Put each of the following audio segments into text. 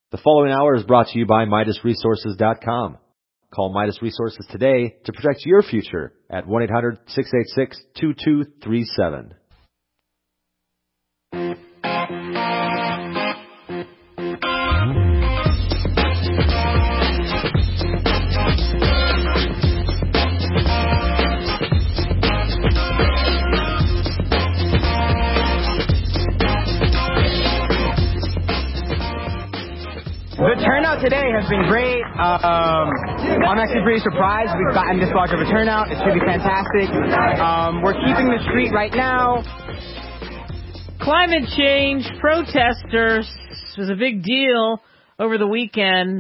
The following hour is brought to you by MidasResources.com. Call Midas Resources today to protect your future at 1-800-686-2237. The turnout today has been great. I'm actually pretty surprised we've gotten this large of a turnout. It's pretty fantastic. We're keeping the street right now. Climate change protesters was a big deal over the weekend.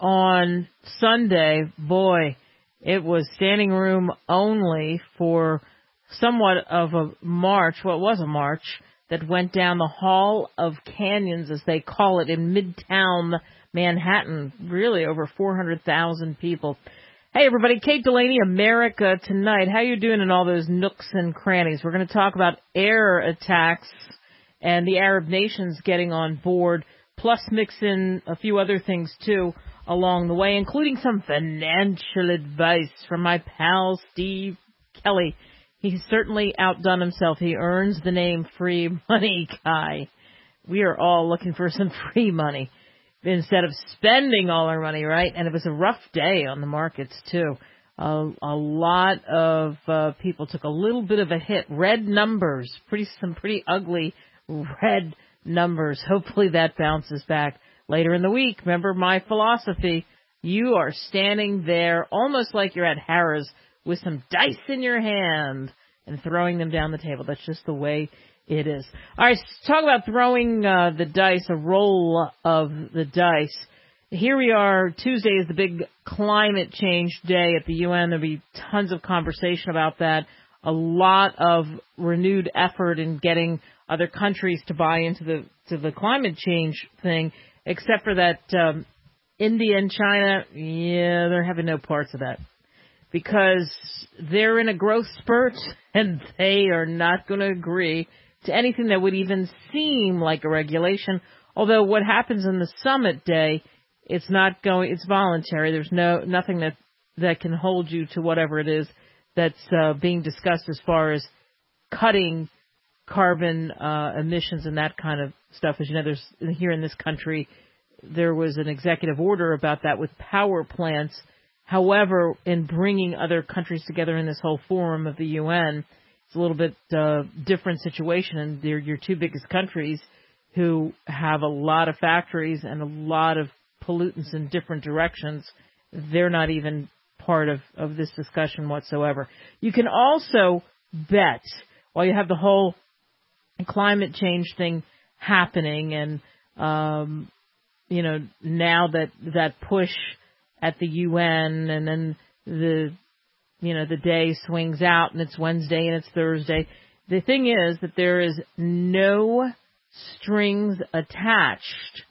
On Sunday, boy, it was standing room only for somewhat of a march. Well, it was a march that went down the Hall of Canyons, as they call it, in Midtown Manhattan. Really over 400,000 people. Hey, everybody, Kate Delaney, America Tonight. How you doing in all those nooks and crannies? We're going to talk about air attacks and the Arab nations getting on board, plus mix in a few other things, too, along the way, including some financial advice from my pal Steve Kelly. He's certainly outdone himself. He earns the name Free Money Guy. We are all looking for some free money instead of spending all our money, right? And it was a rough day on the markets, too. A lot of people took a little bit of a hit. Red numbers, some pretty ugly red numbers. Hopefully that bounces back later in the week. Remember my philosophy. You are standing there almost like you're at Harrah's with some dice in your hand and throwing them down the table. That's just the way it is. All right, talk about throwing the dice, a roll of the dice. Here we are. Tuesday is the big climate change day at the UN. There'll be tons of conversation about that. A lot of renewed effort in getting other countries to buy into the climate change thing, except for that India and China, they're having no parts of that, because they're in a growth spurt and they are not going to agree to anything that would even seem like a regulation. Although what happens in the summit day, it's voluntary. There's nothing that can hold you to whatever it is that's being discussed as far as cutting carbon emissions and that kind of stuff. As you know, here in this country, there was an executive order about that with power plants. However, in bringing other countries together in this whole forum of the UN, it's a little bit different situation, and they're your two biggest countries who have a lot of factories and a lot of pollutants in different directions. They're not even part of this discussion whatsoever. You can also bet, while you have the whole climate change thing happening, and now that push at the UN, and then the day swings out and it's Wednesday and it's Thursday. The thing is that there is no strings attached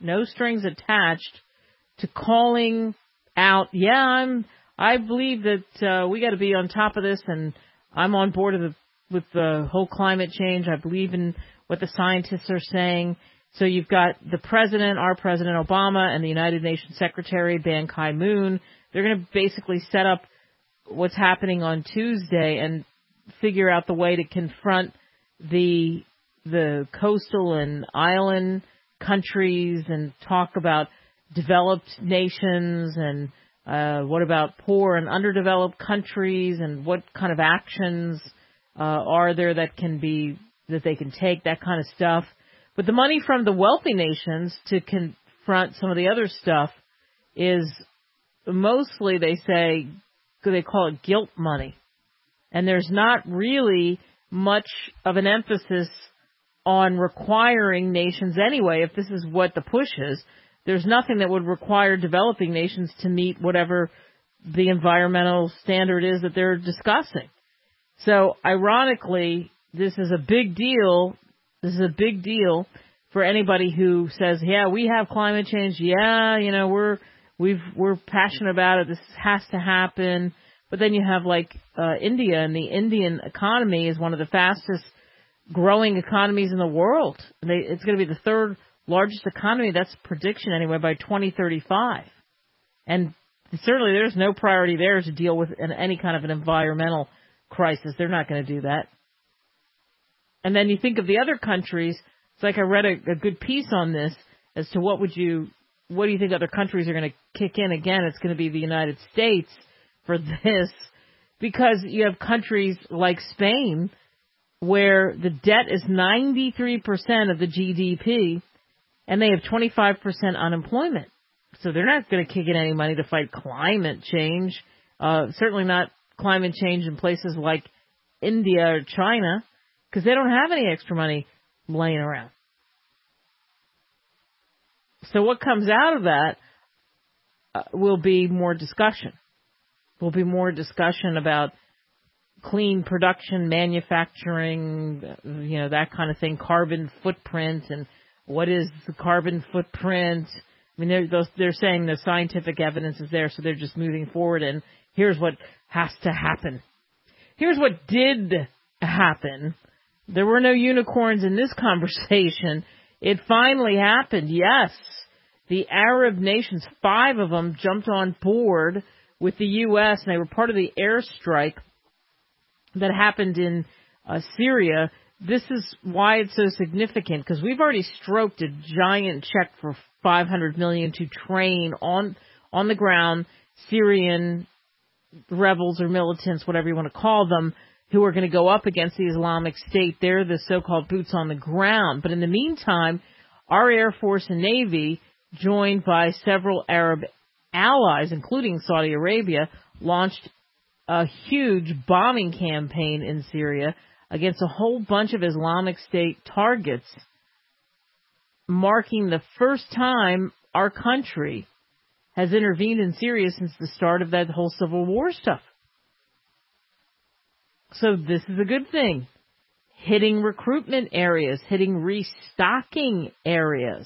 to calling out, I believe that we got to be on top of this, and I'm on board with the whole climate change. I believe in what the scientists are saying. So you've got the president, our President Obama, and the United Nations Secretary, Ban Ki-moon. They're going to basically set up what's happening on Tuesday and figure out the way to confront the coastal and island countries and talk about developed nations and what about poor and underdeveloped countries, and what kind of actions are there that they can take, that kind of stuff. But the money from the wealthy nations to confront some of the other stuff is mostly, they call it guilt money. And there's not really much of an emphasis on requiring nations anyway. If this is what the push is, there's nothing that would require developing nations to meet whatever the environmental standard is that they're discussing. So ironically, this is a big deal. This is a big deal for anybody who says, we have climate change. We're passionate about it. This has to happen. But then you have India, and the Indian economy is one of the fastest growing economies in the world. It's going to be the third largest economy, that's prediction anyway, by 2035. And certainly there's no priority there to deal with any kind of an environmental crisis. They're not going to do that. And then you think of the other countries. It's like I read a good piece on this as to what do you think other countries are going to kick in? Again, it's going to be the United States for this, because you have countries like Spain where the debt is 93% of the GDP and they have 25% unemployment. So they're not going to kick in any money to fight climate change, certainly not climate change in places like India or China, because they don't have any extra money laying around. So what comes out of that will be more discussion. Will be more discussion about clean production, manufacturing, that kind of thing, carbon footprint, and what is the carbon footprint. I mean, they're saying the scientific evidence is there, so they're just moving forward, and here's what has to happen. Here's what did happen. There were no unicorns in this conversation. It finally happened, yes. The Arab nations, 5 of them, jumped on board with the U.S., and they were part of the airstrike that happened in Syria. This is why it's so significant, because we've already stroked a giant check for $500 million to train on the ground Syrian rebels or militants, whatever you want to call them, who are going to go up against the Islamic State. They're the so-called boots on the ground. But in the meantime, our Air Force and Navy, joined by several Arab allies, including Saudi Arabia, launched a huge bombing campaign in Syria against a whole bunch of Islamic State targets, marking the first time our country has intervened in Syria since the start of that whole civil war stuff. So this is a good thing. Hitting recruitment areas, hitting restocking areas.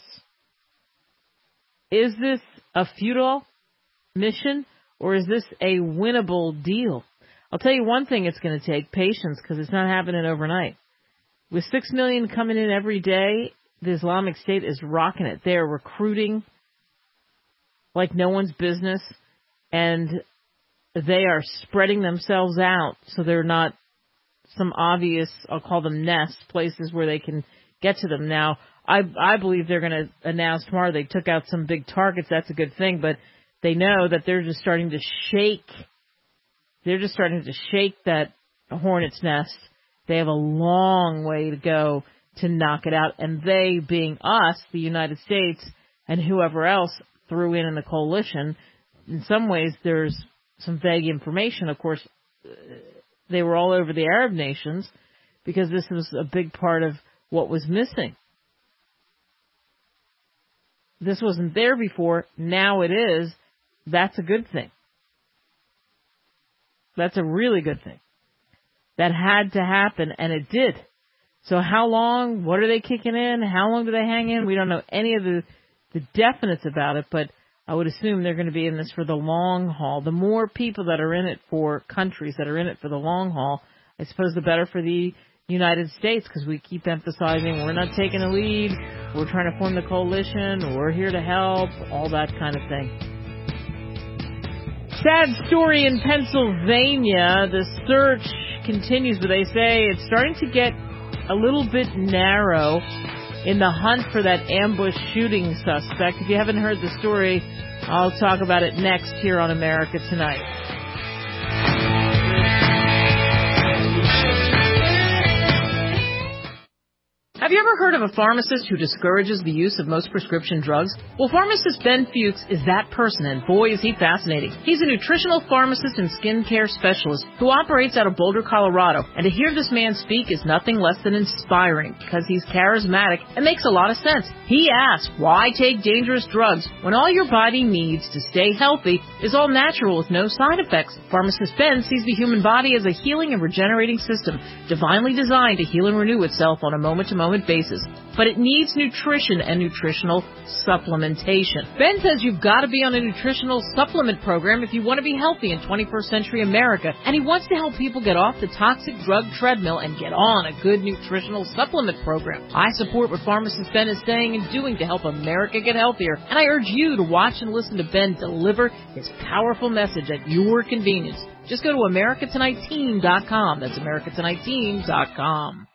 Is this a futile mission, or is this a winnable deal? I'll tell you one thing it's going to take, patience, because it's not happening overnight. With 6 million coming in every day, the Islamic State is rocking it. They're recruiting like no one's business, and they are spreading themselves out so they're not some obvious, I'll call them nests, places where they can get to them. Now, I believe they're going to announce tomorrow they took out some big targets. That's a good thing, but they know that they're just starting to shake. They're just starting to shake that hornet's nest. They have a long way to go to knock it out, and they, being us, the United States, and whoever else threw in the coalition, in some ways there's some vague information. Of course, they were all over the Arab nations because this was a big part of what was missing. This wasn't there before. Now it is. That's a good thing. That's a really good thing. That had to happen, and it did. So how long? What are they kicking in? How long do they hang in? We don't know any of the definites about it, but I would assume they're going to be in this for the long haul. The more people that are in it for countries that are in it for the long haul, I suppose the better for the United States, because we keep emphasizing we're not taking a lead, we're trying to form the coalition, we're here to help, all that kind of thing. Sad story in Pennsylvania. The search continues, but they say it's starting to get a little bit narrow in the hunt for that ambush shooting suspect. If you haven't heard the story, I'll talk about it next here on America Tonight. Have you ever heard of a pharmacist who discourages the use of most prescription drugs? Well, pharmacist Ben Fuchs is that person, and boy, is he fascinating. He's a nutritional pharmacist and skincare specialist who operates out of Boulder, Colorado. And to hear this man speak is nothing less than inspiring, because he's charismatic and makes a lot of sense. He asks, why take dangerous drugs when all your body needs to stay healthy is all natural with no side effects? Pharmacist Ben sees the human body as a healing and regenerating system, divinely designed to heal and renew itself on a moment-to-moment employment basis. But it needs nutrition and nutritional supplementation. Ben says you've got to be on a nutritional supplement program if you want to be healthy in 21st century America, and he wants to help people get off the toxic drug treadmill and get on a good nutritional supplement program. I support what pharmacist Ben is saying and doing to help America get healthier, and I urge you to watch and listen to Ben deliver his powerful message at your convenience. Just go to AmericaTonightTeam.com. That's AmericaTonightTeam.com.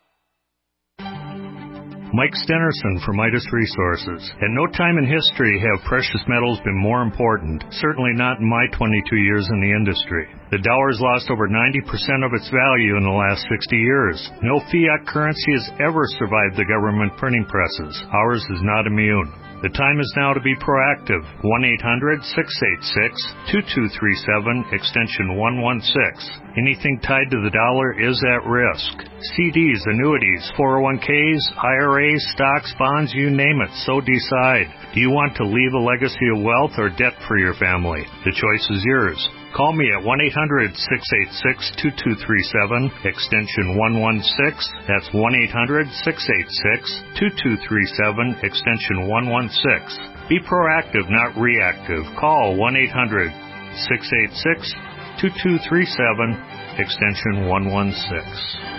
Mike Stenerson from Midas Resources. At no time in history have precious metals been more important, certainly not in my 22 years in the industry. The dollar has lost over 90% of its value in the last 60 years. No fiat currency has ever survived the government printing presses. Ours is not immune. The time is now to be proactive. 1-800-686-2237, extension 116. Anything tied to the dollar is at risk. CDs, annuities, 401ks, IRAs, stocks, bonds, you name it, so decide. Do you want to leave a legacy of wealth or debt for your family? The choice is yours. Call me at 1-800-686-2237, extension 116. That's 1-800-686-2237, extension 116. Be proactive, not reactive. Call 1-800-686-2237, extension 116.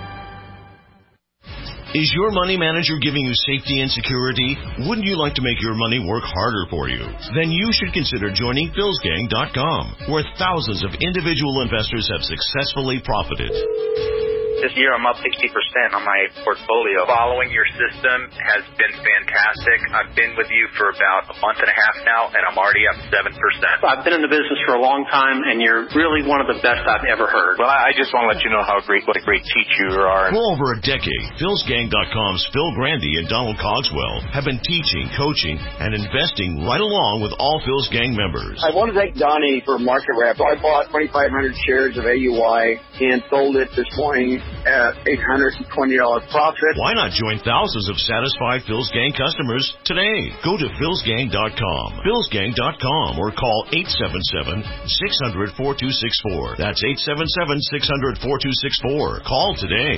Is your money manager giving you safety and security? Wouldn't you like to make your money work harder for you? Then you should consider joining PhilsGang.com, where thousands of individual investors have successfully profited. This year I'm up 60% on my portfolio. Following your system has been fantastic. I've been with you for about a month and a half now, and I'm already up 7%. I've been in the business for a long time, and you're really one of the best I've ever heard. Well, I just want to let you know what a great teacher you are. For over a decade, PhilsGang.com's Phil Grandy and Donald Cogswell have been teaching, coaching, and investing right along with all Phil's Gang members. I want to thank Donnie for market wrap. I bought 2,500 shares of AUI and sold it this morning at $820 profit. Why not join thousands of satisfied Phil's Gang customers today? Go to philsgang.com, philsgang.com, or call 877-600-4264. That's 877-600-4264. Call today.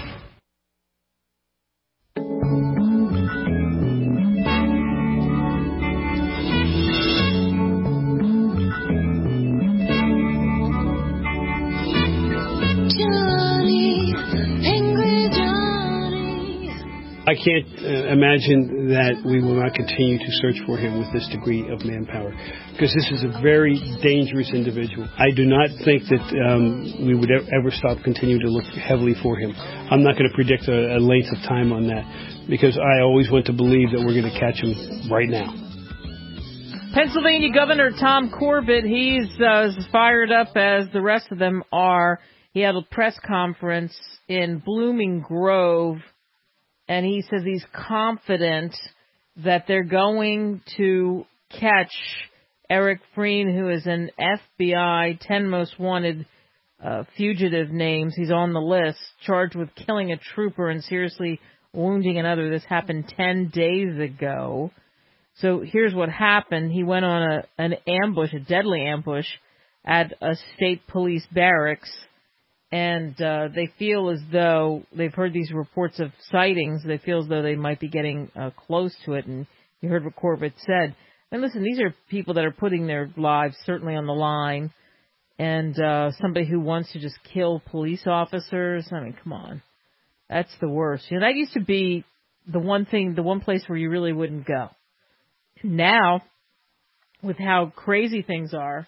I can't imagine that we will not continue to search for him with this degree of manpower, because this is a very dangerous individual. I do not think that we would ever stop continuing to look heavily for him. I'm not going to predict a length of time on that, because I always want to believe that we're going to catch him right now. Pennsylvania Governor Tom Corbett, he's as fired up as the rest of them are. He had a press conference in Blooming Grove, and he says he's confident that they're going to catch Eric Frein, who is an FBI 10 most wanted fugitive names. He's on the list, charged with killing a trooper and seriously wounding another. This happened 10 days ago. So here's what happened. He went on an ambush, a deadly ambush, at a state police barracks. And they feel as though they've heard these reports of sightings. They feel as though they might be getting close to it. And you heard what Corbett said. And listen, these are people that are putting their lives certainly on the line. And somebody who wants to just kill police officers. I mean, come on. That's the worst. You know, that used to be the one place where you really wouldn't go. Now, with how crazy things are,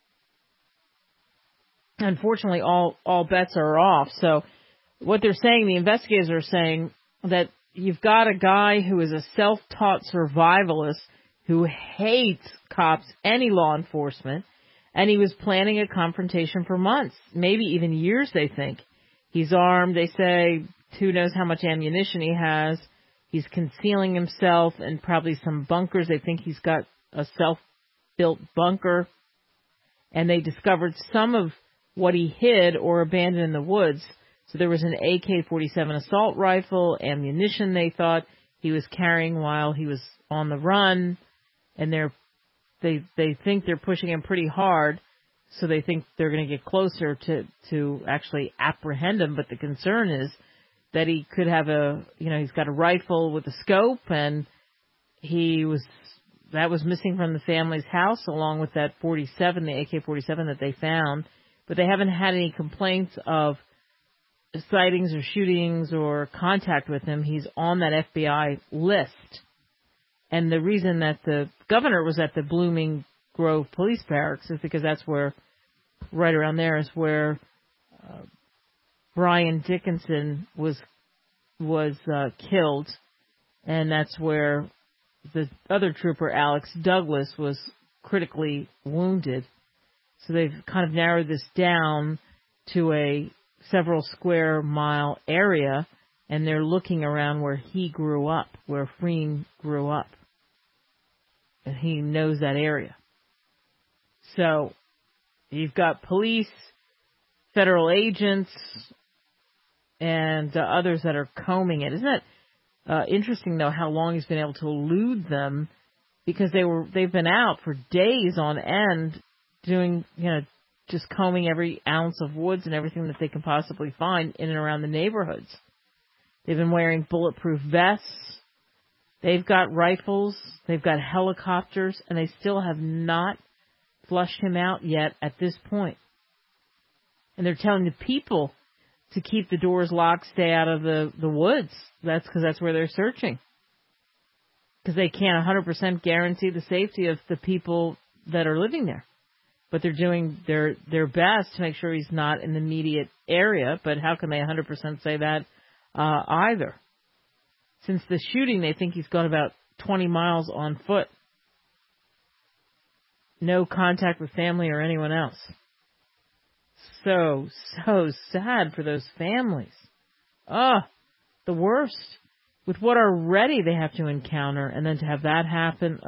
unfortunately, all bets are off. So what they're saying, the investigators are saying that you've got a guy who is a self-taught survivalist who hates cops, any law enforcement, and he was planning a confrontation for months, maybe even years, they think. He's armed. They say who knows how much ammunition he has. He's concealing himself in probably some bunkers. They think he's got a self-built bunker. And they discovered some of what he hid or abandoned in the woods. So there was an AK-47 assault rifle, ammunition they thought he was carrying while he was on the run. And they think they're pushing him pretty hard. So they think they're going to get closer to actually apprehend him. But the concern is, that he could have he's got a rifle with a scope, and that was missing from the family's house along with that the AK-47 that they found. But they haven't had any complaints of sightings or shootings or contact with him. He's on that FBI list. And the reason that the governor was at the Blooming Grove Police Barracks is because that's where, right around there is where Brian Dickinson was killed, and that's where the other trooper, Alex Douglas, was critically wounded. So they've kind of narrowed this down to a several square mile area, and they're looking around where he grew up, where Freen grew up. And he knows that area. So you've got police, federal agents, and others that are combing it. Isn't that interesting, though, how long he's been able to elude them? Because they've been out for days on end doing, just combing every ounce of woods and everything that they can possibly find in and around the neighborhoods. They've been wearing bulletproof vests. They've got rifles. They've got helicopters, and they still have not flushed him out yet at this point. And they're telling the people to keep the doors locked, stay out of the woods. That's because that's where they're searching. Because they can't 100% guarantee the safety of the people that are living there. But they're doing their best to make sure he's not in the immediate area. But how can they 100% say that either? Since the shooting, they think he's gone about 20 miles on foot. No contact with family or anyone else. So sad for those families. The worst. With what already they have to encounter, and then to have that happen,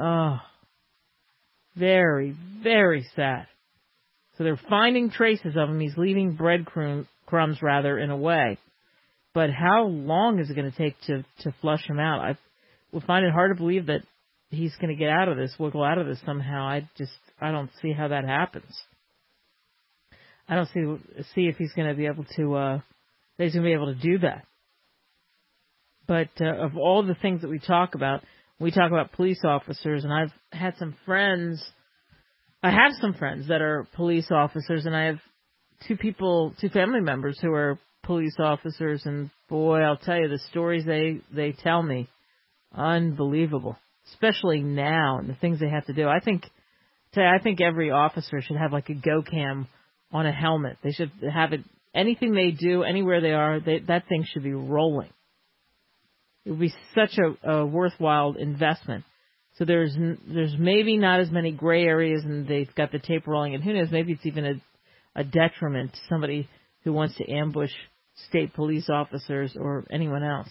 very, very sad. So they're finding traces of him. He's leaving breadcrumbs, in a way. But how long is it going to take to flush him out? I will find it hard to believe that he's going to get out of this, wiggle out of this somehow. I don't see how that happens. I don't see if he's going to be able to, he's going to be able to do that. But of all the things that we talk about police officers, and I've had some friends. I have some friends that are police officers, and I have two family members who are police officers, and boy, I'll tell you, the stories they tell me, unbelievable. Especially now, and the things they have to do. I think every officer should have like a GoCam on a helmet. They should have it. Anything they do, anywhere they are, that thing should be rolling. It would be such a worthwhile investment. So there's maybe not as many gray areas, and they've got the tape rolling, and who knows, maybe it's even a detriment to somebody who wants to ambush state police officers or anyone else.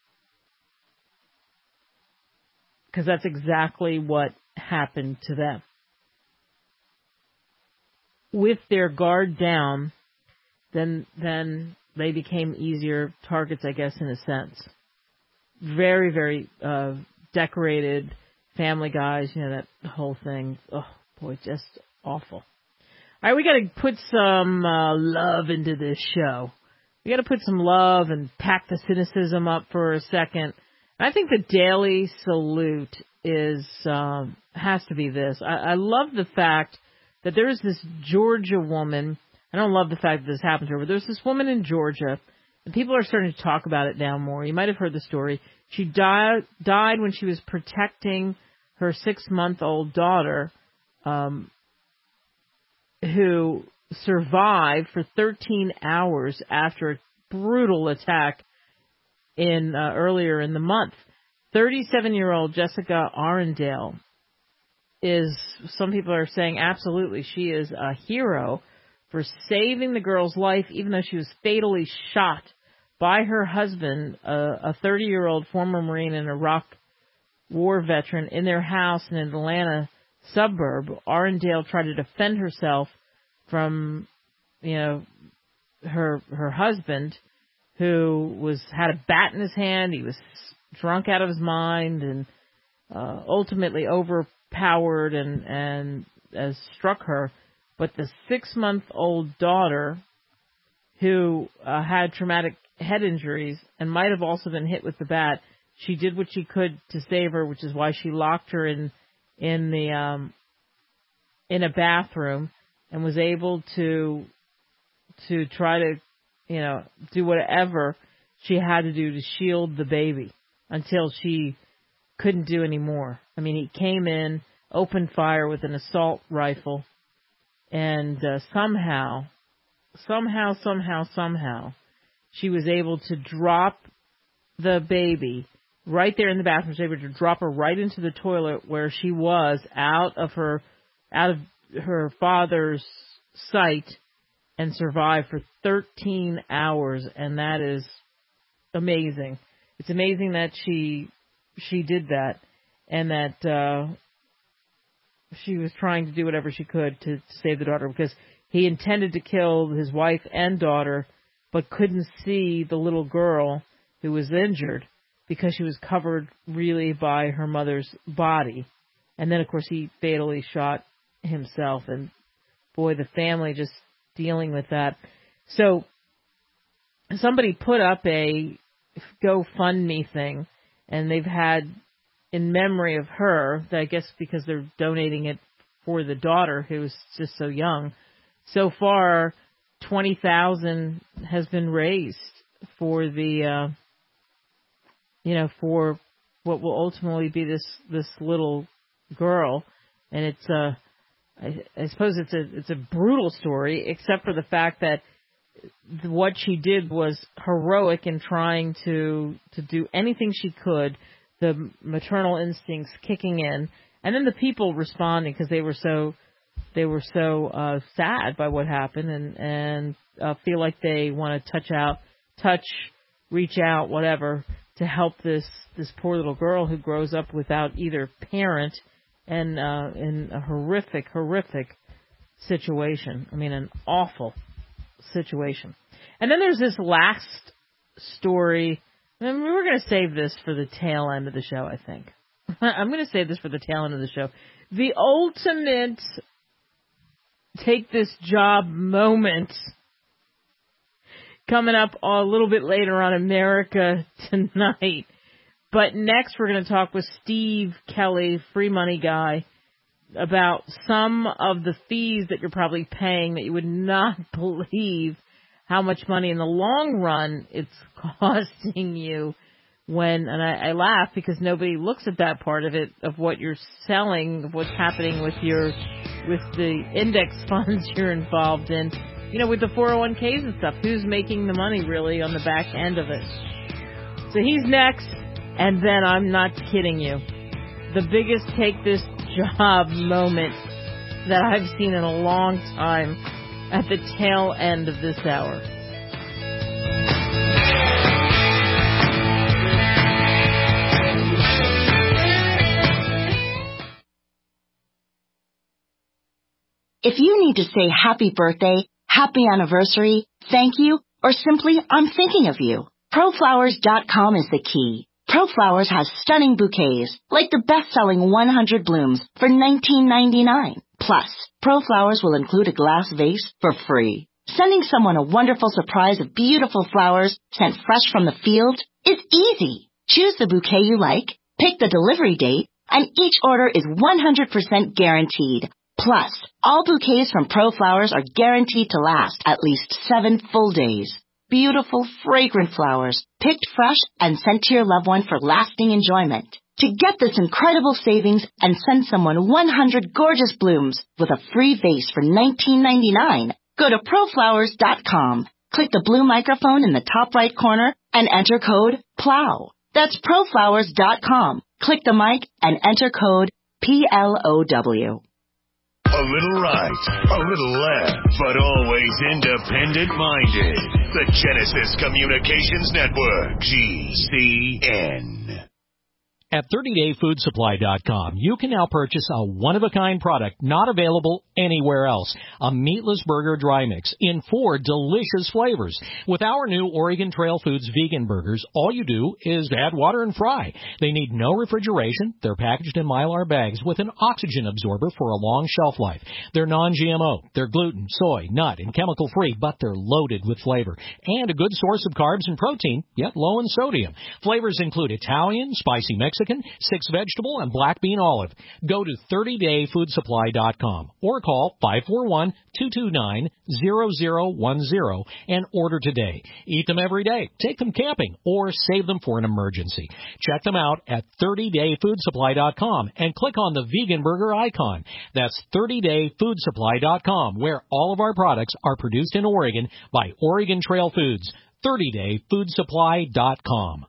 Because that's exactly what happened to them. With their guard down, then they became easier targets, I guess, in a sense. Very, very decorated family guys, that whole thing. Oh, boy, just awful. All right, we got to put some love into this show. We got to put some love and pack the cynicism up for a second. I think the daily salute has to be this. I love the fact that there is this Georgia woman. I don't love the fact that this happened to her, but there's this woman in Georgia, and people are starting to talk about it now more. You might have heard the story. She died when she was protecting her 6-month-old daughter, who survived for 13 hours after a brutal attack earlier in the month. 37-year-old Jessica Arendale is, some people are saying absolutely, she is a hero for saving the girl's life, even though she was fatally shot by her husband, a 30-year-old former Marine and Iraq war veteran, in their house in an Atlanta suburb. Arendale tried to defend herself from, her husband, who had a bat in his hand. He was drunk out of his mind and ultimately overpowered and struck her. But the 6-month-old daughter, who had traumatic head injuries and might have also been hit with the bat. She did what she could to save her, which is why she locked her in a bathroom and was able to try to, do whatever she had to do to shield the baby until she couldn't do any more. I mean, he came in, opened fire with an assault rifle, and somehow, she was able to drop the baby right there in the bathroom. She was able to drop her right into the toilet where she was out of her father's sight and survive for 13 hours, and that is amazing. It's amazing that she did that, and that she was trying to do whatever she could to save the daughter, because he intended to kill his wife and daughter, but couldn't see the little girl who was injured because she was covered really by her mother's body. And then, of course, he fatally shot himself, and boy, the family just dealing with that. So somebody put up a GoFundMe thing, and they've had, in memory of her, I guess because they're donating it for the daughter who's just so young. So far, $20,000 has been raised for the, for what will ultimately be this little girl, and it's I suppose it's a brutal story, except for the fact that what she did was heroic in trying to do anything she could, the maternal instincts kicking in, and then the people responding because they were so sad by what happened and feel like they want to reach out, whatever, to help this poor little girl who grows up without either parent and in a horrific situation. I mean, an awful situation. And then there's this last story. And we're going to save this for the tail end of the show, I think. I'm going to save this for the tail end of the show. The ultimate take this job moment coming up a little bit later on America Tonight. But next we're going to talk with Steve Kelly, free money guy, about some of the fees that you're probably paying that you would not believe how much money in the long run it's costing you when, and I laugh because nobody looks at that part of it, of what you're selling, of what's happening with the index funds you're involved in, with the 401ks and stuff. Who's making the money really on the back end of it? So he's next, and then I'm not kidding you, the biggest take this job moment that I've seen in a long time at the tail end of this hour. If you need to say happy birthday, happy anniversary, thank you, or simply I'm thinking of you, ProFlowers.com is the key. ProFlowers has stunning bouquets, like the best-selling 100 blooms for $19.99. Plus, ProFlowers will include a glass vase for free. Sending someone a wonderful surprise of beautiful flowers sent fresh from the field is easy. Choose the bouquet you like, pick the delivery date, and each order is 100% guaranteed. Plus, all bouquets from ProFlowers are guaranteed to last at least 7 full days. Beautiful, fragrant flowers, picked fresh and sent to your loved one for lasting enjoyment. To get this incredible savings and send someone 100 gorgeous blooms with a free vase for $19.99, go to ProFlowers.com. Click the blue microphone in the top right corner and enter code PLOW. That's ProFlowers.com. Click the mic and enter code PLOW. A little right, a little left, but always independent-minded. The Genesis Communications Network, GCN. At 30dayfoodsupply.com, you can now purchase a one-of-a-kind product not available anywhere else. A meatless burger dry mix in 4 delicious flavors. With our new Oregon Trail Foods vegan burgers, all you do is add water and fry. They need no refrigeration. They're packaged in Mylar bags with an oxygen absorber for a long shelf life. They're non-GMO. They're gluten, soy, nut, and chemical-free, but they're loaded with flavor. And a good source of carbs and protein, yet low in sodium. Flavors include Italian, spicy Mexican, 6 vegetable, and black bean olive. Go to 30dayfoodsupply.com or call 541-229-0010 and order today. Eat them every day, take them camping, or save them for an emergency. Check them out at 30dayfoodsupply.com and click on the vegan burger icon. That's 30dayfoodsupply.com, where all of our products are produced in Oregon by Oregon Trail Foods. 30dayfoodsupply.com.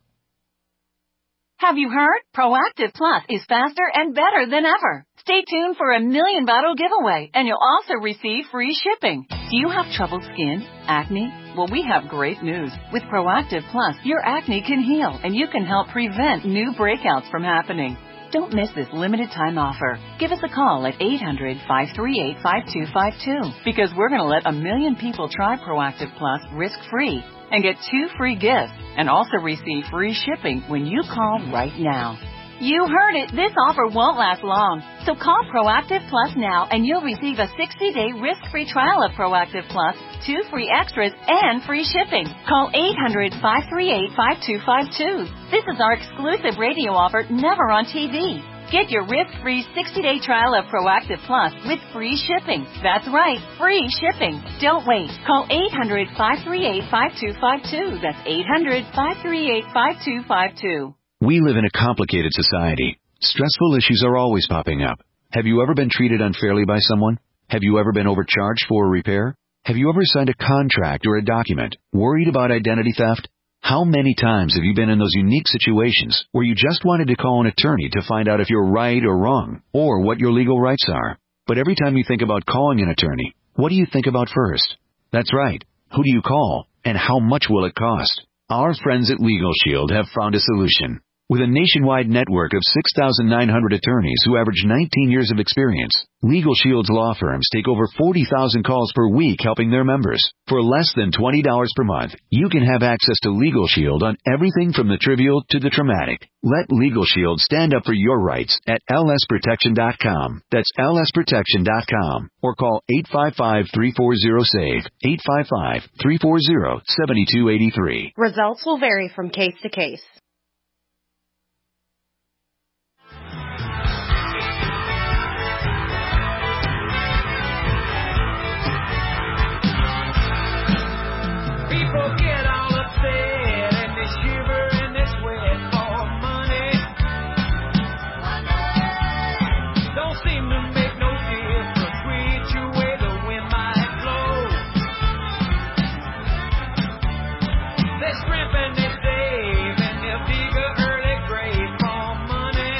Have you heard? Proactive Plus is faster and better than ever. Stay tuned for a $1 million bottle giveaway, and you'll also receive free shipping. Do you have troubled skin? Acne? Well, we have great news. With Proactive Plus, your acne can heal, and you can help prevent new breakouts from happening. Don't miss this limited time offer. Give us a call at 800-538-5252 because we're going to let 1 million people try Proactive Plus risk-free and get 2 free gifts and also receive free shipping when you call right now. You heard it. This offer won't last long. So call Proactive Plus now and you'll receive a 60-day risk-free trial of Proactive Plus, 2 free extras, and free shipping. Call 800-538-5252. This is our exclusive radio offer, never on TV. Get your risk-free 60-day trial of Proactive Plus with free shipping. That's right, free shipping. Don't wait. Call 800-538-5252. That's 800-538-5252. We live in a complicated society. Stressful issues are always popping up. Have you ever been treated unfairly by someone? Have you ever been overcharged for a repair? Have you ever signed a contract or a document worried about identity theft? How many times have you been in those unique situations where you just wanted to call an attorney to find out if you're right or wrong, or what your legal rights are? But every time you think about calling an attorney, what do you think about first? That's right. Who do you call, and how much will it cost? Our friends at Legal Shield have found a solution. With a nationwide network of 6,900 attorneys who average 19 years of experience, Legal Shield's law firms take over 40,000 calls per week helping their members. For less than $20 per month, you can have access to Legal Shield on everything from the trivial to the traumatic. Let Legal Shield stand up for your rights at lsprotection.com. That's lsprotection.com. Or call 855-340-SAVE, 855-340-7283. Results will vary from case to case. People get all upset and they shiver and they sweat for money. Don't seem to make no difference which way the wind might blow. They scrimp and they save and they'll dig a early grave for money.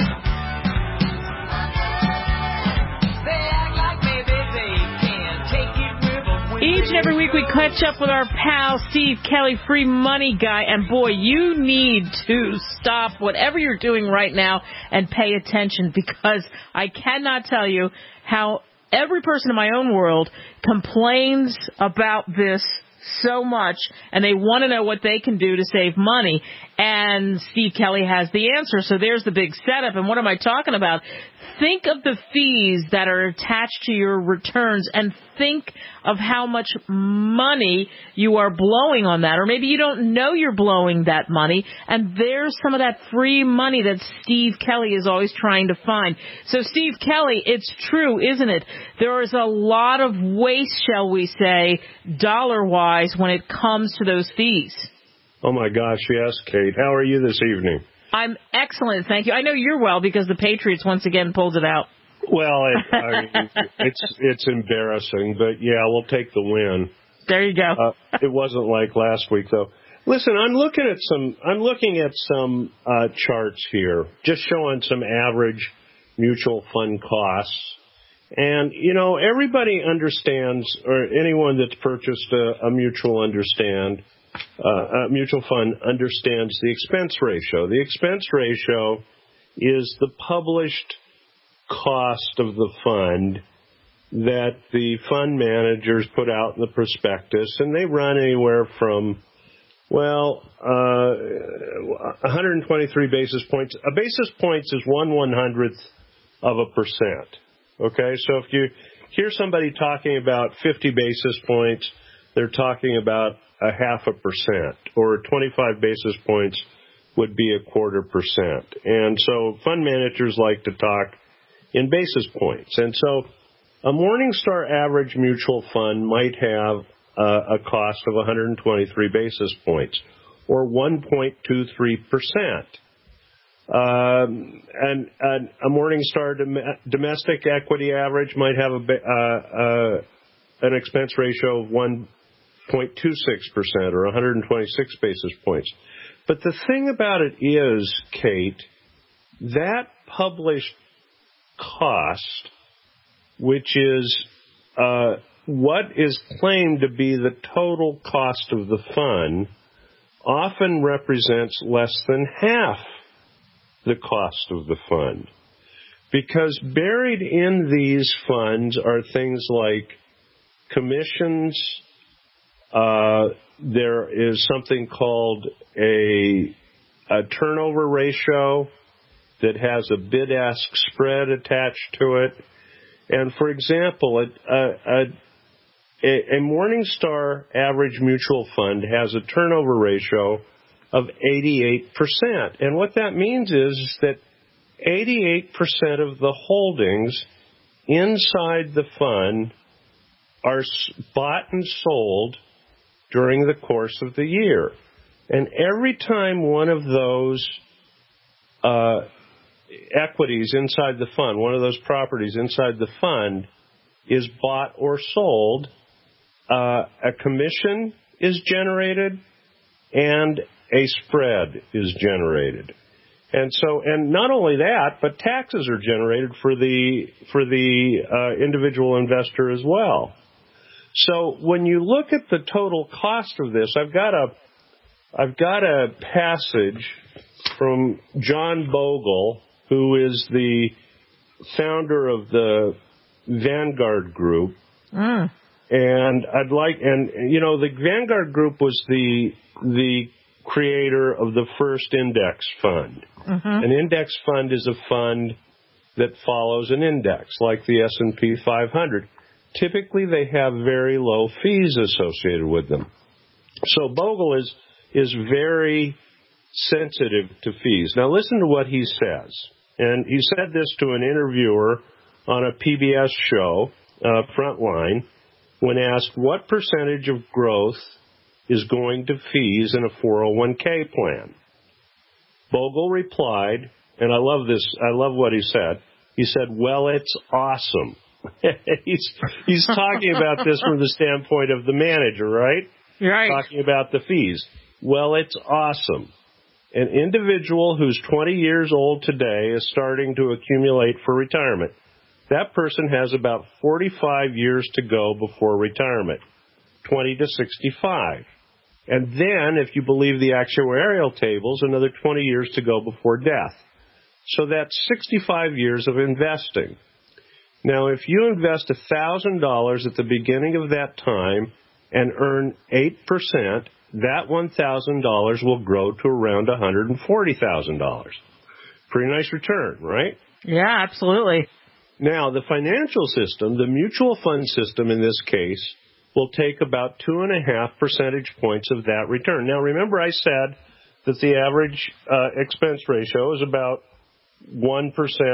They act like maybe they can take it with them. Each and every week we catch up with our pal Steve Kelly, free money guy, and boy, you need to stop whatever you're doing right now and pay attention, because I cannot tell you how every person in my own world complains about this so much, and they want to know what they can do to save money, and Steve Kelly has the answer. So there's the big setup. And what am I talking about? Think of the fees that are attached to your returns and think of how much money you are blowing on that. Or maybe you don't know you're blowing that money, and there's some of that free money that Steve Kelly is always trying to find. So, Steve Kelly, it's true, isn't it? There is a lot of waste, shall we say, dollar-wise, when it comes to those fees. Oh, my gosh, yes, Kate. How are you this evening? I'm excellent, thank you. I know you're well because the Patriots once again pulled it out. Well, it's embarrassing, but yeah, we'll take the win. There you go. It wasn't like last week, though. Listen, I'm looking at some charts here, just showing some average mutual fund costs. And, you know, everybody understands, or anyone that's purchased a mutual fund understands the expense ratio. The expense ratio is the published cost of the fund that the fund managers put out in the prospectus, and they run anywhere from, 123 basis points. A basis point is 1/100th of a percent. Okay, so if you hear somebody talking about 50 basis points, they're talking about 0.5%, or 25 basis points would be 0.25%. And so fund managers like to talk in basis points. And so a Morningstar average mutual fund might have a cost of 123 basis points, or 1.23%. And a Morningstar domestic equity average might have an expense ratio of 1.26%, or 126 basis points. But the thing about it is, Kate, that published cost, which is what is claimed to be the total cost of the fund, often represents less than half the cost of the fund. Because buried in these funds are things like commissions. There is something called a turnover ratio that has a bid-ask spread attached to it. And for example, a Morningstar average mutual fund has a turnover ratio of 88%. And what that means is that 88% of the holdings inside the fund are bought and sold during the course of the year. And every time one of those equities inside the fund, one of those properties inside the fund, is bought or sold, a commission is generated and a spread is generated. And so, and not only that, but taxes are generated for the individual investor as well. So when you look at the total cost of this, I've got a passage from John Bogle, who is the founder of the Vanguard Group. And the Vanguard Group was the creator of the first index fund. An index fund is a fund that follows an index, like the S&P 500. Typically, they have very low fees associated with them. So Bogle is very sensitive to fees. Now listen to what he says. And he said this to an interviewer on a PBS show, Frontline, when asked what percentage of growth is going to fees in a 401k plan. Bogle replied, and I love this, I love what he said. He said, well, it's awesome. He's talking about this from the standpoint of the manager, right? Right. Talking about the fees. Well, it's awesome. An individual who's 20 years old today is starting to accumulate for retirement. That person has about 45 years to go before retirement, 20 to 65. And then, if you believe the actuarial tables, another 20 years to go before death. So that's 65 years of investing. Now, if you invest $1,000 at the beginning of that time and earn 8%, that $1,000 will grow to around $140,000. Pretty nice return, right? Yeah, absolutely. Now, the financial system, the mutual fund system in this case, will take about 2.5 percentage points of that return. Now, remember I said that the average expense ratio is about 1%,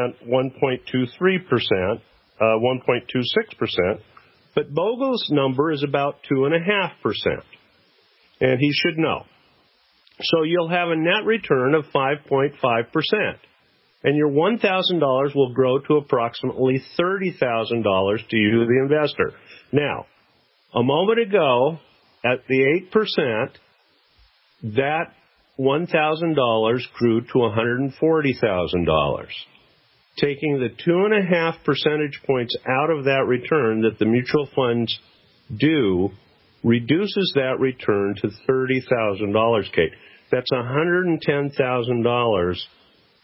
1.23%, 1.26%, but Bogle's number is about 2.5%. And he should know. So you'll have a net return of 5.5%. And your $1,000 will grow to approximately $30,000 to you, the investor. Now, a moment ago, at the 8%, that $1,000 grew to $140,000. Taking the 2.5 percentage points out of that return that the mutual funds do reduces that return to $30,000, Kate. That's $110,000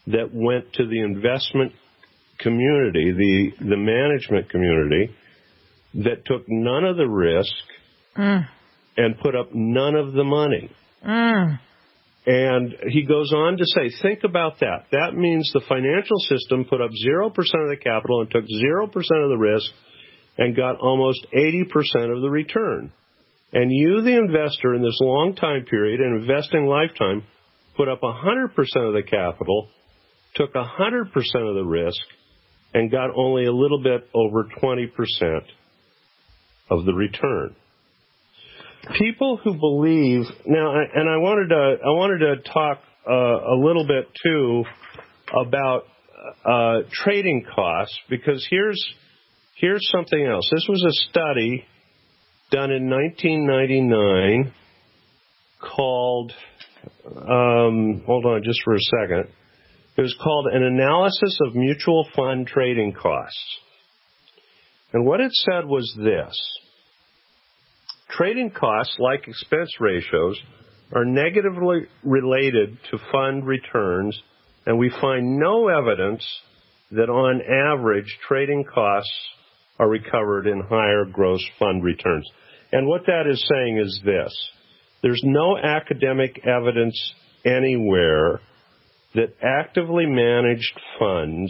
that went to the investment community, the management community, that took none of the risk and put up none of the money. And he goes on to say, think about that. That means the financial system put up 0% of the capital and took 0% of the risk and got almost 80% of the return. And you, the investor, in this long time period, an investing lifetime, put up 100% of the capital, took 100% of the risk, and got only a little bit over 20% of the return. People who believe now, and I wanted to talk a little bit too about trading costs, because here's something else. This was a study done in 1999 called, hold on just for a second. It was called An Analysis of Mutual Fund Trading Costs. And what it said was this: trading costs, like expense ratios, are negatively related to fund returns, and we find no evidence that on average trading costs are recovered in higher gross fund returns. And what that is saying is this: there's no academic evidence anywhere that actively managed funds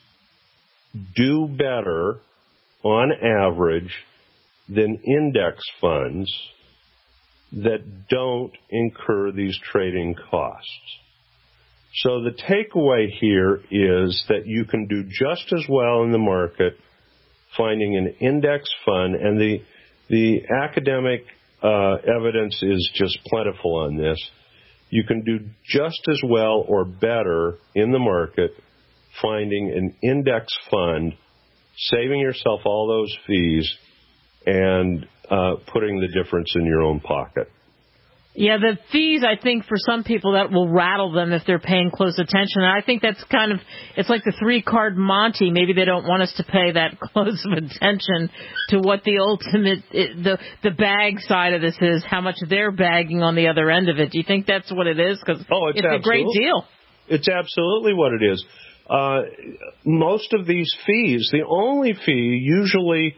do better on average than index funds that don't incur these trading costs. So the takeaway here is that you can do just as well in the market finding an index fund, and the academic evidence is just plentiful on this. You can do just as well or better in the market finding an index fund, saving yourself all those fees, and putting the difference in your own pocket. Yeah, the fees, I think, for some people, that will rattle them if they're paying close attention. And I think that's kind of, it's like the 3-card Monty. Maybe they don't want us to pay that close of attention to what the ultimate, the bag side of this is, how much they're bagging on the other end of it. Do you think that's what it is? Because it's a great deal. It's absolutely what it is. Most of these fees, the only fee usually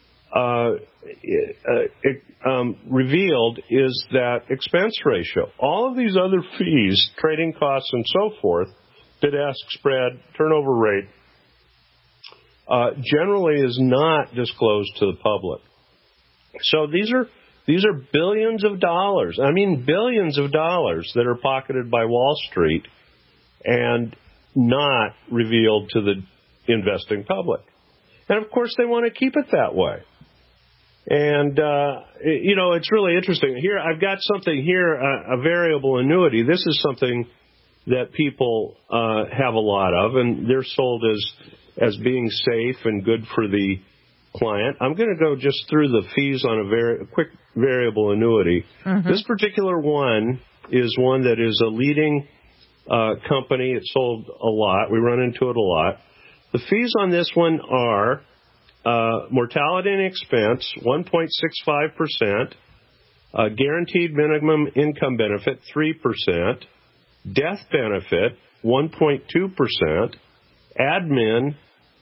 revealed is that expense ratio. All of these other fees, trading costs and so forth, bid-ask spread, turnover rate, generally is not disclosed to the public. So these are billions of dollars. I mean billions of dollars that are pocketed by Wall Street and not revealed to the investing public. And of course they want to keep it that way. And, it's really interesting. Here, I've got something here, a variable annuity. This is something that people have a lot of, and they're sold as being safe and good for the client. I'm going to go just through the fees on a quick variable annuity. Mm-hmm. This particular one is one that is a leading company. It's sold a lot. We run into it a lot. The fees on this one are mortality and expense, 1.65%, guaranteed minimum income benefit, 3%, death benefit, 1.2%, admin,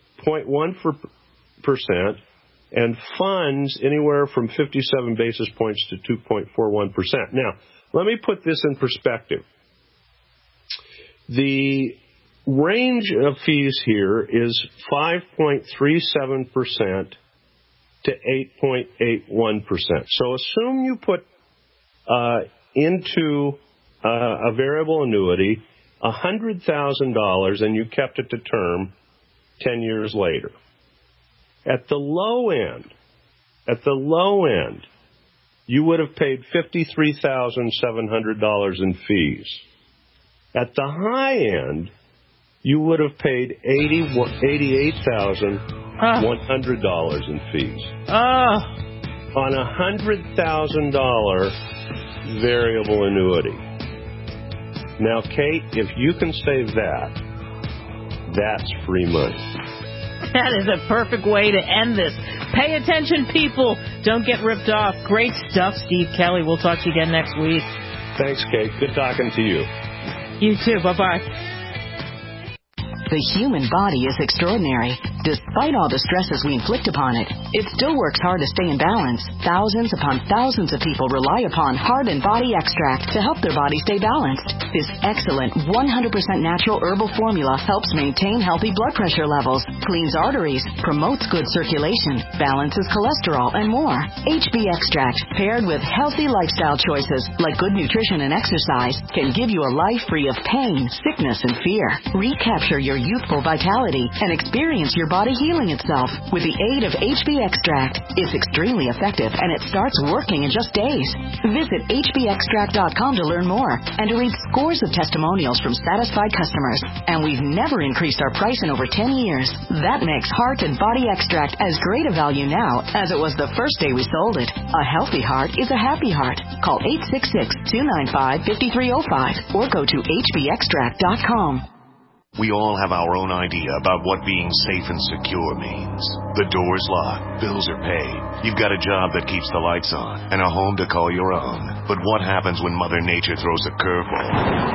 0.1%, and funds anywhere from 57 basis points to 2.41%. Now, let me put this in perspective. The range of fees here is 5.37% to 8.81%. So assume you put into a variable annuity $100,000 and you kept it to term 10 years later. At the low end, you would have paid $53,700 in fees. At the high end, you would have paid $88,100 in fees. On a $100,000 variable annuity. Now, Kate, if you can save that, that's free money. That is a perfect way to end this. Pay attention, people. Don't get ripped off. Great stuff, Steve Kelly. We'll talk to you again next week. Thanks, Kate. Good talking to you. You too. Bye-bye. The human body is extraordinary. Despite all the stresses we inflict upon it, it still works hard to stay in balance. Thousands upon thousands of people rely upon Heart and Body Extract to help their body stay balanced. This excellent 100% natural herbal formula helps maintain healthy blood pressure levels, cleans arteries, promotes good circulation, balances cholesterol, and more. HB Extract, paired with healthy lifestyle choices like good nutrition and exercise, can give you a life free of pain, sickness, and fear. Recapture your youthful vitality and experience your body healing itself with the aid of HB Extract. It's extremely effective and it starts working in just days. Visit hbextract.com to learn more and to read scores of testimonials from satisfied customers. And we've never increased our price in over 10 years. That makes Heart and Body Extract as great a value now as it was the first day we sold it. A healthy heart is a happy heart. Call 866-295-5305 or go to hbextract.com. We all have our own idea about what being safe and secure means. The door's locked, bills are paid, you've got a job that keeps the lights on, and a home to call your own. But what happens when Mother Nature throws a curveball?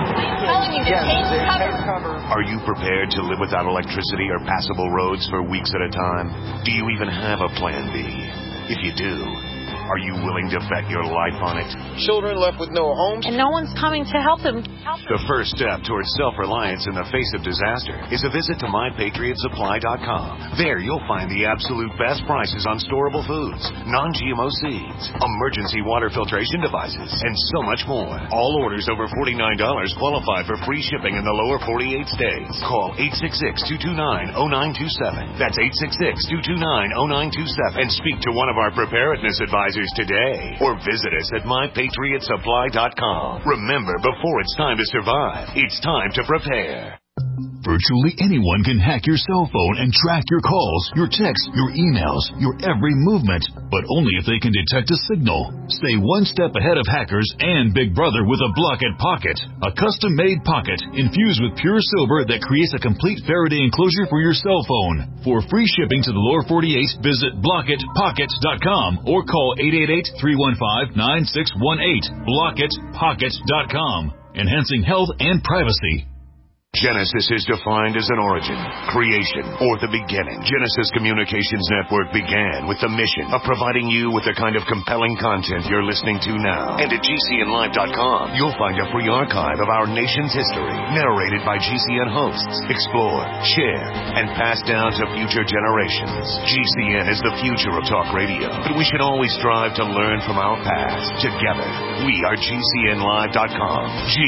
Are you prepared to live without electricity or passable roads for weeks at a time? Do you even have a plan B? If you do, are you willing to bet your life on it? Children left with no homes. And no one's coming to help them. The first step towards self-reliance in the face of disaster is a visit to MyPatriotSupply.com. There you'll find the absolute best prices on storable foods, non-GMO seeds, emergency water filtration devices, and so much more. All orders over $49 qualify for free shipping in the lower 48 states. Call 866-229-0927. That's 866-229-0927 and speak to one of our preparedness advisors today, or visit us at MyPatriotSupply.com. Remember, before it's time to survive, it's time to prepare. Virtually anyone can hack your cell phone and track your calls, your texts, your emails, your every movement, but only if they can detect a signal. Stay one step ahead of hackers and Big Brother with a Blockit Pocket, a custom-made pocket infused with pure silver that creates a complete Faraday enclosure for your cell phone. For free shipping to the lower 48, visit BlockitPocket.com or call 888-315-9618. BlockitPocket.com, enhancing health and privacy. Genesis is defined as an origin, creation, or the beginning. Genesis Communications Network began with the mission of providing you with the kind of compelling content you're listening to now. And at GCNlive.com, you'll find a free archive of our nation's history, narrated by GCN hosts, explored, shared, and passed down to future generations. GCN is the future of talk radio, but we should always strive to learn from our past. Together, we are GCNlive.com.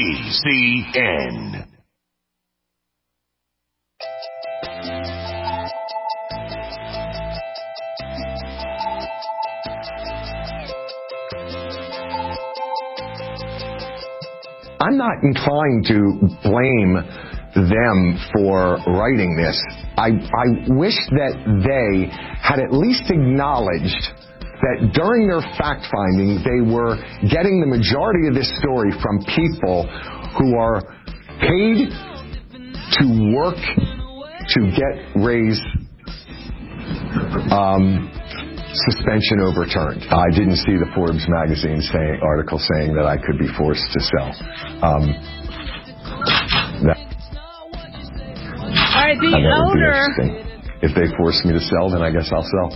GCN. I'm not inclined to blame them for writing this. I wish that they had at least acknowledged that during their fact-finding, they were getting the majority of this story from people who are paid to work to get Ray's suspension overturned. I didn't see the Forbes magazine article saying that I could be forced to sell. All right, the owner. If they force me to sell, then I guess I'll sell.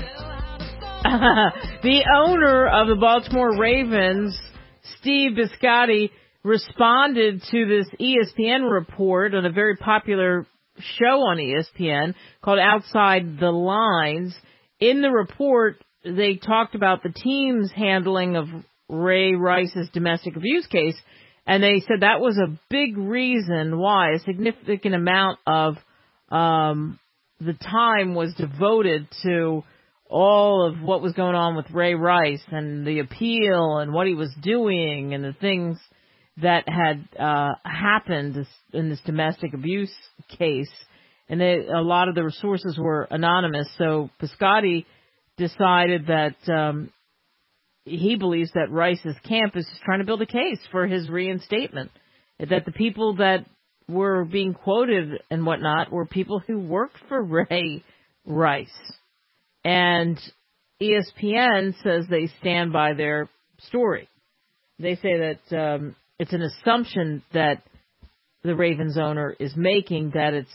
The owner of the Baltimore Ravens, Steve Biscotti, responded to this ESPN report on a very popular show on ESPN called Outside the Lines. In the report, they talked about the team's handling of Ray Rice's domestic abuse case, and they said that was a big reason why a significant amount of the time was devoted to all of what was going on with Ray Rice and the appeal and what he was doing and the things that had happened in this domestic abuse case. And a lot of the resources were anonymous, so Biscotti decided that he believes that Rice's camp is trying to build a case for his reinstatement, that the people that were being quoted and whatnot were people who worked for Ray Rice. And ESPN says they stand by their story. They say that it's an assumption that the Ravens owner is making, that it's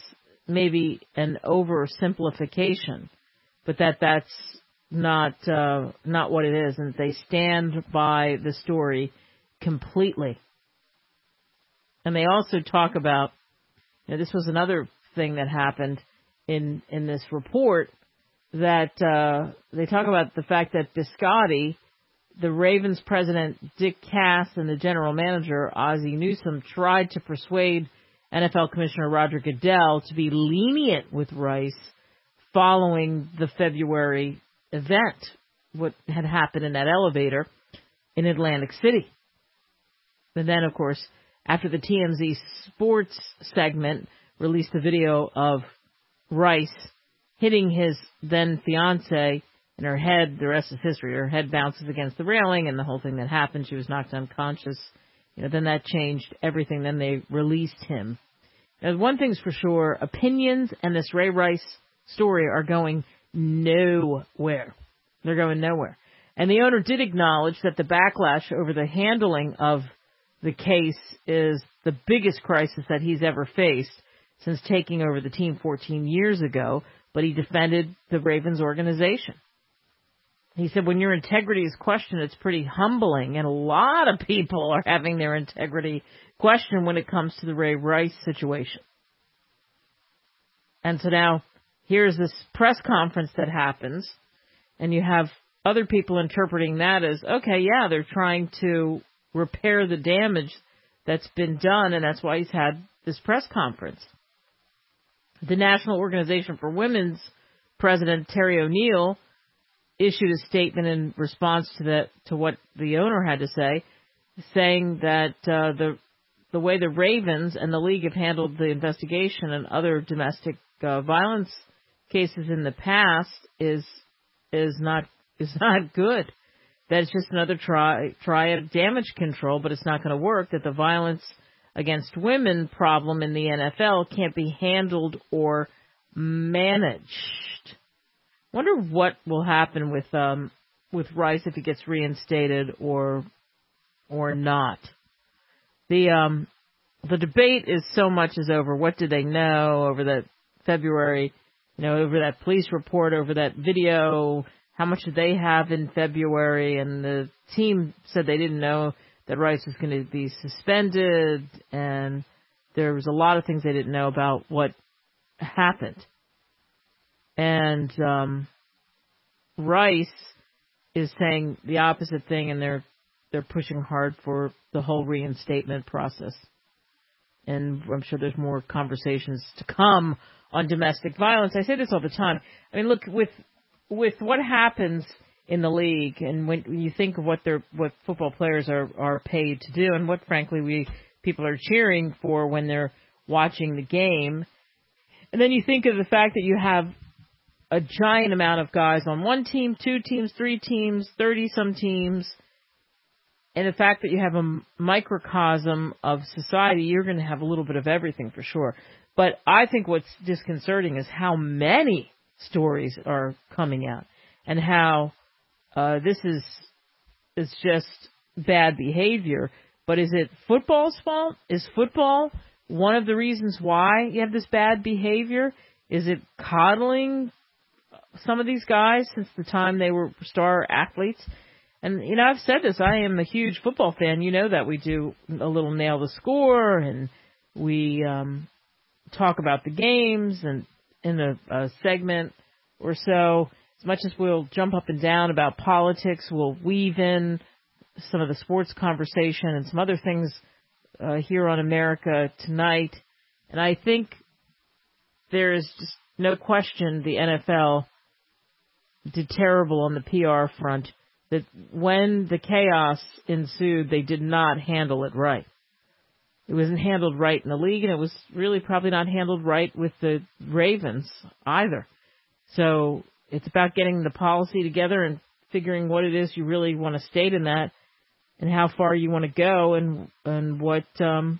maybe an oversimplification, but that's not what it is, and they stand by the story completely. And they also talk about, this was another thing that happened in this report, that they talk about the fact that Biscotti, the Ravens president Dick Cass, and the general manager Ozzie Newsome tried to persuade NFL Commissioner Roger Goodell to be lenient with Rice following the February event, what had happened in that elevator in Atlantic City. And then, of course, after the TMZ Sports segment released a video of Rice hitting his then fiancée in her head, the rest is history. Her head bounces against the railing and the whole thing that happened. She was knocked unconscious. Then that changed everything. Then they released him. Now, one thing's for sure, opinions and this Ray Rice story are going nowhere. They're going nowhere. And the owner did acknowledge that the backlash over the handling of the case is the biggest crisis that he's ever faced since taking over the team 14 years ago, but he defended the Ravens organization. He said when your integrity is questioned, it's pretty humbling, and a lot of people are having their integrity questioned when it comes to the Ray Rice situation. And so now here's this press conference that happens, and you have other people interpreting that as, okay, yeah, they're trying to repair the damage that's been done, and that's why he's had this press conference. The National Organization for Women's president, Terry O'Neill, issued a statement in response to what the owner had to say, saying that the way the Ravens and the league have handled the investigation and other domestic violence cases in the past is not good. That it's just another try at damage control, but it's not going to work. That the violence against women problem in the NFL can't be handled or managed. Wonder what will happen with Rice if he gets reinstated or not. The debate is so much is over what did they know over that February, over that police report, over that video, how much did they have in February, and the team said they didn't know that Rice was going to be suspended, and there was a lot of things they didn't know about what happened. And Rice is saying the opposite thing, and they're pushing hard for the whole reinstatement process. And I'm sure there's more conversations to come on domestic violence. I say this all the time. I mean, look, with what happens in the league, and when you think of what football players are paid to do, and what frankly people are cheering for when they're watching the game, and then you think of the fact that you have a giant amount of guys on one team, 2 teams, 3 teams, 30-some teams, and the fact that you have a microcosm of society, you're going to have a little bit of everything for sure. But I think what's disconcerting is how many stories are coming out, and how this is just bad behavior. But is it football's fault? Is football one of the reasons why you have this bad behavior? Is it coddling some of these guys since the time they were star athletes? And, I've said this. I am a huge football fan. You know that we do a little nail the score, and we talk about the games and in a segment or so. As much as we'll jump up and down about politics, we'll weave in some of the sports conversation and some other things here on America Tonight. And I think there is just no question the NFL did terrible on the PR front, that when the chaos ensued, they did not handle it right. It wasn't handled right in the league, and it was really probably not handled right with the Ravens either. So it's about getting the policy together and figuring what it is you really want to state in that, and how far you want to go, and what's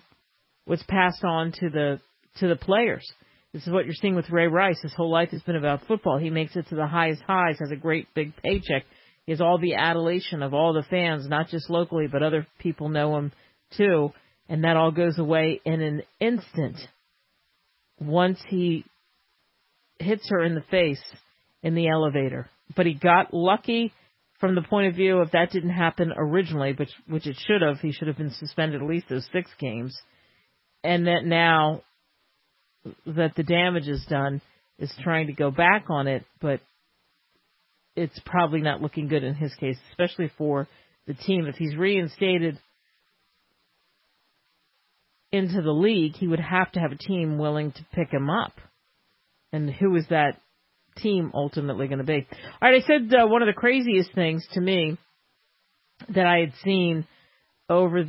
passed on to the players. This is what you're seeing with Ray Rice. His whole life has been about football. He makes it to the highest highs, has a great big paycheck. He has all the adulation of all the fans, not just locally, but other people know him too. And that all goes away in an instant once he hits her in the face in the elevator. But he got lucky from the point of view of that didn't happen originally, which it should have. He should have been suspended at least those 6 games. And that now that the damage is done, is trying to go back on it, but it's probably not looking good in his case, especially for the team. If he's reinstated into the league, he would have to have a team willing to pick him up. And who is that team ultimately going to be? All right, I said one of the craziest things to me that I had seen over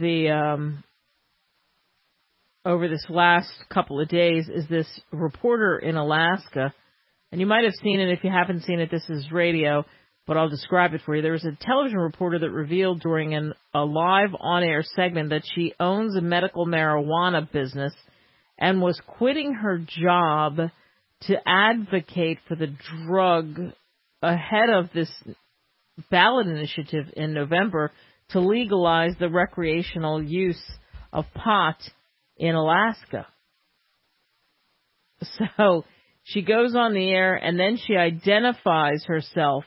this last couple of days is this reporter in Alaska. And you might have seen it. If you haven't seen it, this is radio, but I'll describe it for you. There was a television reporter that revealed during a live on-air segment that she owns a medical marijuana business and was quitting her job to advocate for the drug ahead of this ballot initiative in November to legalize the recreational use of pot in Alaska. So she goes on the air and then she identifies herself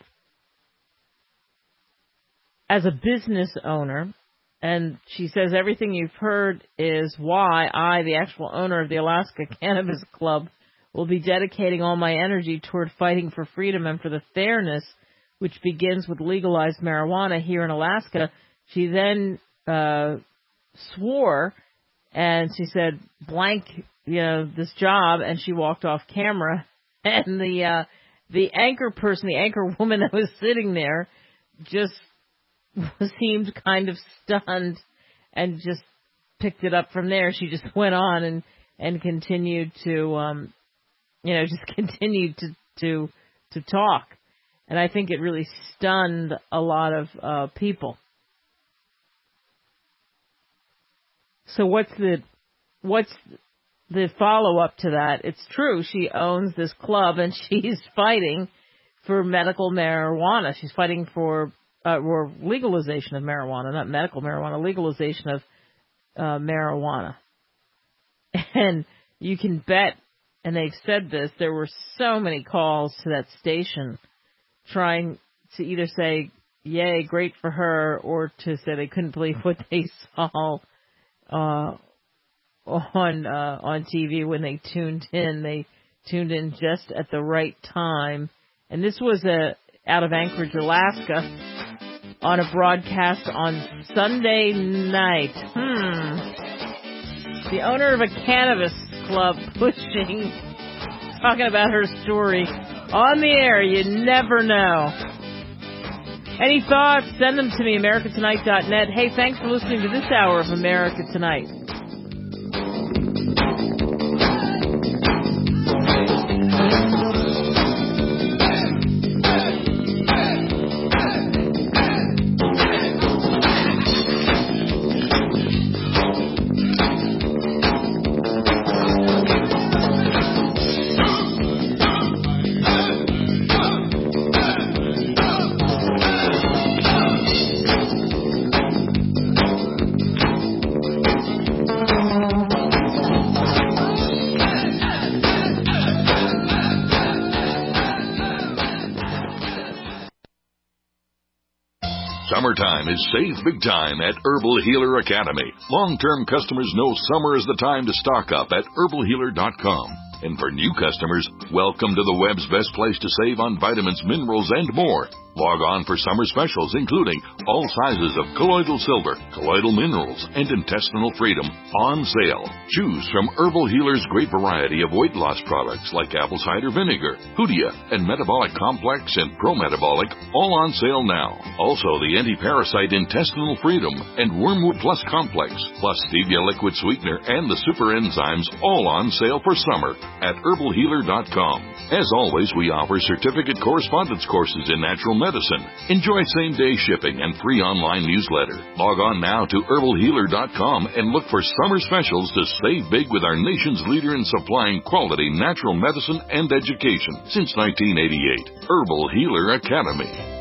as a business owner. And she says, everything you've heard is why I, the actual owner of the Alaska Cannabis Club, will be dedicating all my energy toward fighting for freedom and for the fairness which begins with legalized marijuana here in Alaska. She then swore and she said, blank, this job, and she walked off camera. And the anchor person, the anchor woman that was sitting there just seemed kind of stunned and just picked it up from there. She just went on and continued to, just continued to talk. And I think it really stunned a lot of people. So what's the follow-up to that? It's true. She owns this club and she's fighting for medical marijuana. She's fighting for or legalization of marijuana, not medical marijuana, legalization of marijuana. And you can bet, and they've said this, there were so many calls to that station trying to either say, yay, great for her, or to say they couldn't believe what they saw on TV when they tuned in. They tuned in just at the right time. And this was out of Anchorage, Alaska, on a broadcast on Sunday night. The owner of a cannabis club talking about her story on the air. You never know. Any thoughts? Send them to me, americatonight.net. Hey, thanks for listening to this hour of America Tonight. Summertime is save big time at Herbal Healer Academy. Long-term customers know summer is the time to stock up at herbalhealer.com. And for new customers, welcome to the web's best place to save on vitamins, minerals, and more. Log on for summer specials, including all sizes of colloidal silver, colloidal minerals, and intestinal freedom on sale. Choose from Herbal Healer's great variety of weight loss products like apple cider vinegar, Hoodia, and Metabolic Complex and Pro-Metabolic, all on sale now. Also, the anti-parasite intestinal freedom and Wormwood Plus Complex, plus stevia liquid sweetener and the super enzymes, all on sale for summer at herbalhealer.com. As always, we offer certificate correspondence courses in natural medicine. Enjoy same-day shipping and free online newsletter. Log on now to herbalhealer.com and look for summer specials to save big with our nation's leader in supplying quality natural medicine and education since 1988. Herbal Healer Academy.